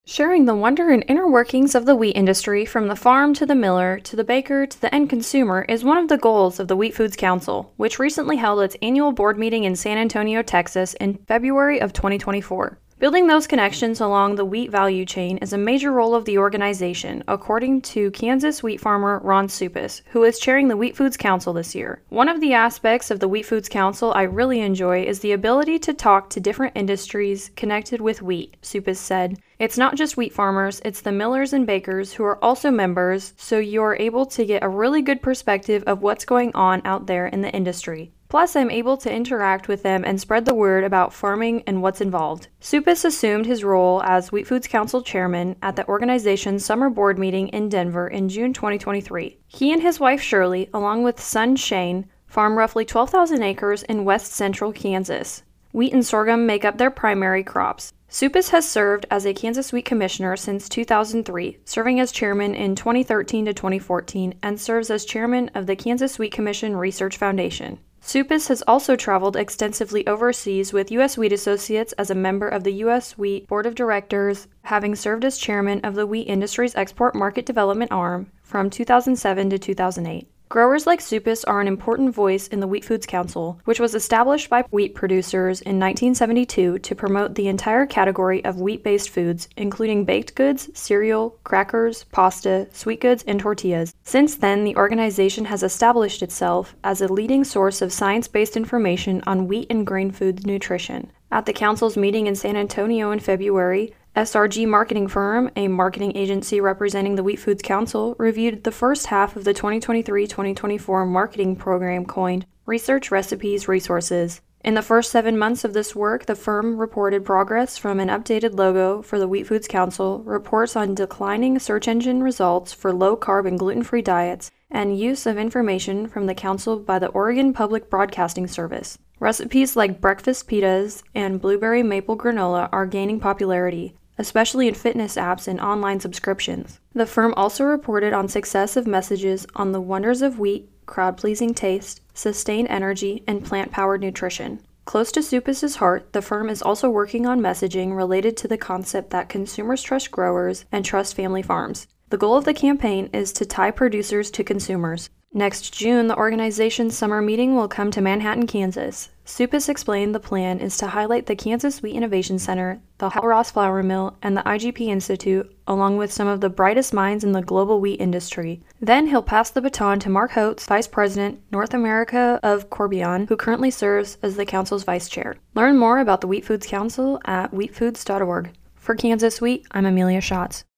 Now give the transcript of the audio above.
Sharing the wonder and inner workings of the wheat industry from the farm to the miller to the baker to the end consumer is one of the goals of the Wheat Foods Council, which recently held its annual board meeting in San Antonio, Texas in February of 2024. Building those connections along the wheat value chain is a major role of the organization, according to Kansas wheat farmer Ron Supis, who is chairing the Wheat Foods Council this year. One of the aspects of the Wheat Foods Council I really enjoy is the ability to talk to different industries connected with wheat, Supis said. It's not just wheat farmers, it's the millers and bakers who are also members, so you're able to get a really good perspective of what's going on out there in the industry. Plus, I'm able to interact with them and spread the word about farming and what's involved. Supis assumed his role as Wheat Foods Council chairman at the organization's summer board meeting in Denver in June 2023. He and his wife Shirley, along with son Shane, farm roughly 12,000 acres in west central Kansas. Wheat and sorghum make up their primary crops. Supis has served as a Kansas Wheat Commissioner since 2003, serving as chairman in 2013 to 2014, and serves as chairman of the Kansas Wheat Commission Research Foundation. Supis has also traveled extensively overseas with U.S. Wheat Associates as a member of the U.S. Wheat Board of Directors, having served as chairman of the wheat industry's export market development arm from 2007 to 2008. Growers like Supis are an important voice in the Wheat Foods Council, which was established by wheat producers in 1972 to promote the entire category of wheat-based foods, including baked goods, cereal, crackers, pasta, sweet goods, and tortillas. Since then, the organization has established itself as a leading source of science-based information on wheat and grain foods nutrition. At the Council's meeting in San Antonio in February, SRG Marketing Firm, a marketing agency representing the Wheat Foods Council, reviewed the first half of the 2023-2024 marketing program coined Research Recipes Resources. In the first 7 months of this work, the firm reported progress from an updated logo for the Wheat Foods Council, reports on declining search engine results for low-carb and gluten-free diets, and use of information from the Council by the Oregon Public Broadcasting Service. Recipes like breakfast pitas and blueberry maple granola are gaining popularity, especially in fitness apps and online subscriptions. The firm also reported on success of messages on the wonders of wheat, crowd-pleasing taste, sustained energy, and plant-powered nutrition. Close to Supis' heart, the firm is also working on messaging related to the concept that consumers trust growers and trust family farms. The goal of the campaign is to tie producers to consumers. Next June, the organization's summer meeting will come to Manhattan, Kansas. Supis explained the plan is to highlight the Kansas Wheat Innovation Center, the Hal Ross Flour Mill, and the IGP Institute, along with some of the brightest minds in the global wheat industry. Then he'll pass the baton to Mark Holtz, Vice President, North America of Corbion, who currently serves as the Council's Vice Chair. Learn more about the Wheat Foods Council at wheatfoods.org. For Kansas Wheat, I'm Amelia Schatz.